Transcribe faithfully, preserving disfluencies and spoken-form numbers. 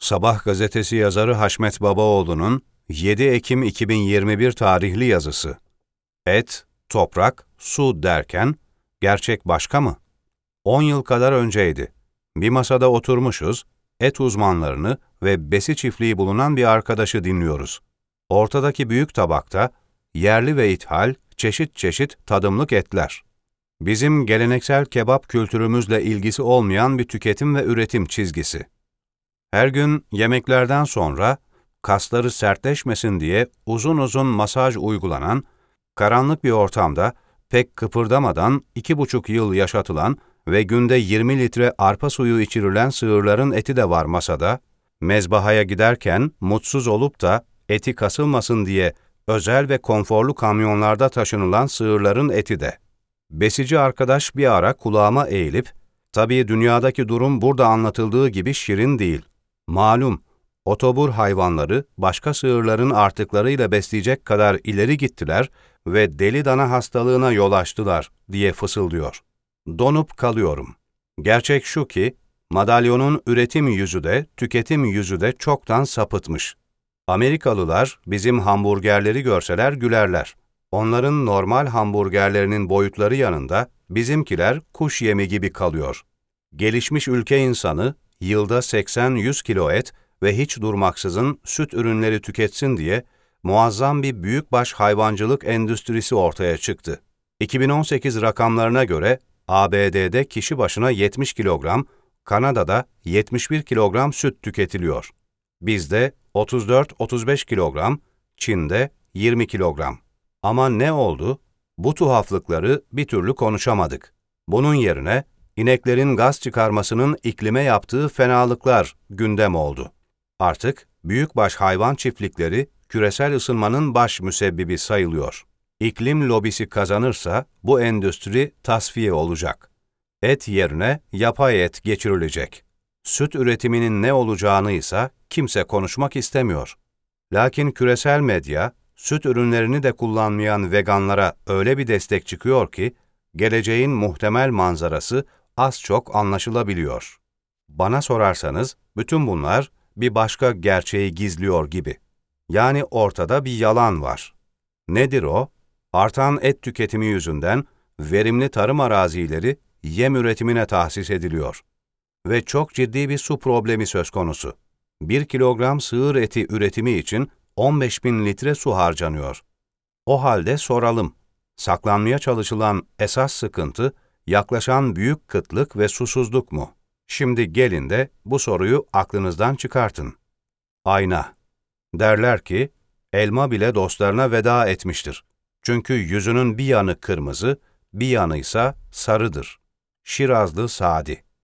Sabah gazetesi yazarı Haşmet Babaoğlu'nun yedi Ekim iki bin yirmi bir tarihli yazısı. Et, toprak, su derken gerçek başka mı? on yıl kadar önceydi. Bir masada oturmuşuz, et uzmanlarını ve besi çiftliği bulunan bir arkadaşı dinliyoruz. Ortadaki büyük tabakta yerli ve ithal çeşit çeşit tadımlık etler. Bizim geleneksel kebap kültürümüzle ilgisi olmayan bir tüketim ve üretim çizgisi. Her gün yemeklerden sonra kasları sertleşmesin diye uzun uzun masaj uygulanan, karanlık bir ortamda pek kıpırdamadan iki buçuk yıl yaşatılan ve günde yirmi litre arpa suyu içirilen sığırların eti de var masada. Mezbahaya giderken mutsuz olup da eti kasılmasın diye özel ve konforlu kamyonlarda taşınılan sığırların eti de. Besici arkadaş bir ara kulağıma eğilip, "Tabii dünyadaki durum burada anlatıldığı gibi şirin değil. Malum, otobur hayvanları başka sığırların artıklarıyla besleyecek kadar ileri gittiler ve deli dana hastalığına yol açtılar," diye fısıldıyor. Donup kalıyorum. Gerçek şu ki, madalyonun üretim yüzü de, tüketim yüzü de çoktan sapıtmış. Amerikalılar bizim hamburgerleri görseler gülerler. Onların normal hamburgerlerinin boyutları yanında bizimkiler kuş yemi gibi kalıyor. Gelişmiş ülke insanı yılda seksen yüz kilo et ve hiç durmaksızın süt ürünleri tüketsin diye muazzam bir büyükbaş hayvancılık endüstrisi ortaya çıktı. iki bin on sekiz rakamlarına göre A B D'de kişi başına yetmiş kilogram, Kanada'da yetmiş bir kilogram süt tüketiliyor. Bizde otuz dört otuz beş kilogram, Çin'de yirmi kilogram. Ama ne oldu? Bu tuhaflıkları bir türlü konuşamadık. Bunun yerine ineklerin gaz çıkarmasının iklime yaptığı fenalıklar gündem oldu. Artık büyükbaş hayvan çiftlikleri küresel ısınmanın baş müsebbibi sayılıyor. İklim lobisi kazanırsa bu endüstri tasfiye olacak. Et yerine yapay et geçirilecek. Süt üretiminin ne olacağını ise kimse konuşmak istemiyor. Lakin küresel medya, süt ürünlerini de kullanmayan veganlara öyle bir destek çıkıyor ki, geleceğin muhtemel manzarası az çok anlaşılabiliyor. Bana sorarsanız, bütün bunlar bir başka gerçeği gizliyor gibi. Yani ortada bir yalan var. Nedir o? Artan et tüketimi yüzünden verimli tarım arazileri yem üretimine tahsis ediliyor. Ve çok ciddi bir su problemi söz konusu. Bir kilogram sığır eti üretimi için on beş bin litre su harcanıyor. O halde soralım, saklanmaya çalışılan esas sıkıntı, yaklaşan büyük kıtlık ve susuzluk mu? Şimdi gelin de bu soruyu aklınızdan çıkartın. Ayna. Derler ki, elma bile dostlarına veda etmiştir. Çünkü yüzünün bir yanı kırmızı, bir yanı ise sarıdır. Şirazlı Sadi.